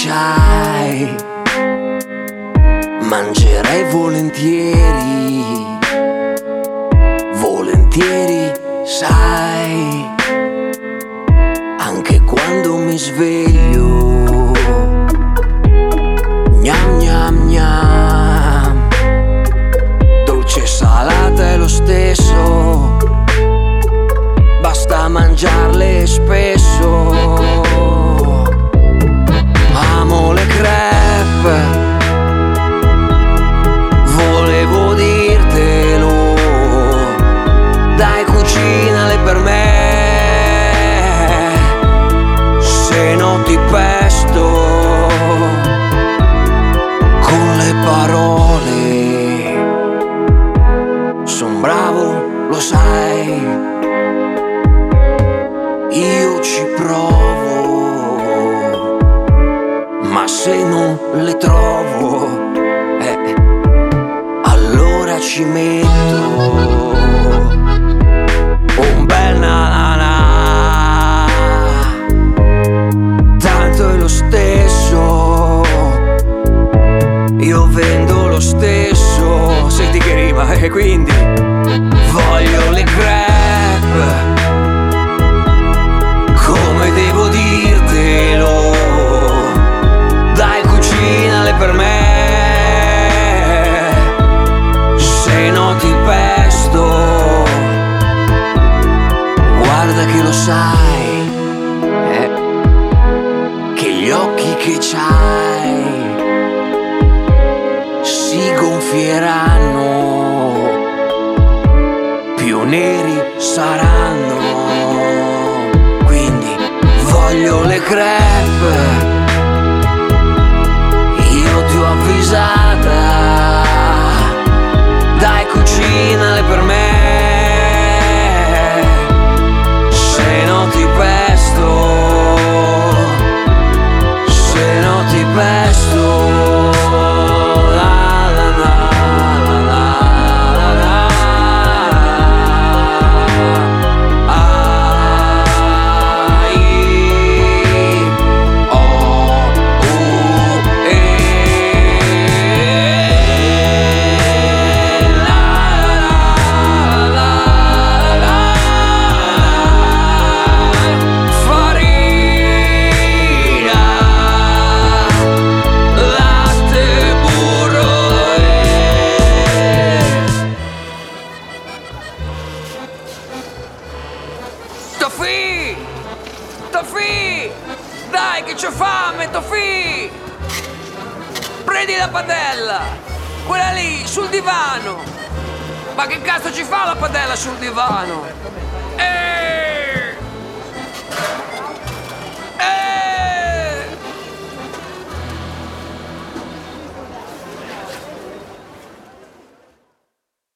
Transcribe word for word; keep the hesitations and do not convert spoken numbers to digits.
c'hai, mangerei volentieri, volentieri, sai, anche quando mi sveglio. Gnam gnam gnam, dolce e salata è lo stesso, basta mangiarle spesso. Amo le crepe, volevo dirtelo, dai cucinale per me, se no ti pesto con le parole. Son bravo, lo sai, io ci provo, ma se non le trovo, eh, allora ci metto un bel na-na-na, tanto è lo stesso, io vendo lo stesso. Senti che rima, e eh, quindi voglio le crepe, come devo dirtelo, dai cucinale per me, se no ti pesto. Guarda che lo sai, eh, che gli occhi che c'hai si gonfieranno, più neri saranno. Quindi voglio le crepe, io ti ho avvisata, dai cucinale per me, se no ti pesto, se no ti pesto. Tofì! Tofì! Dai che c'ho fame, Tofì! Prendi la padella! Quella lì, sul divano! Ma che cazzo ci fa la padella sul divano? Eeeh!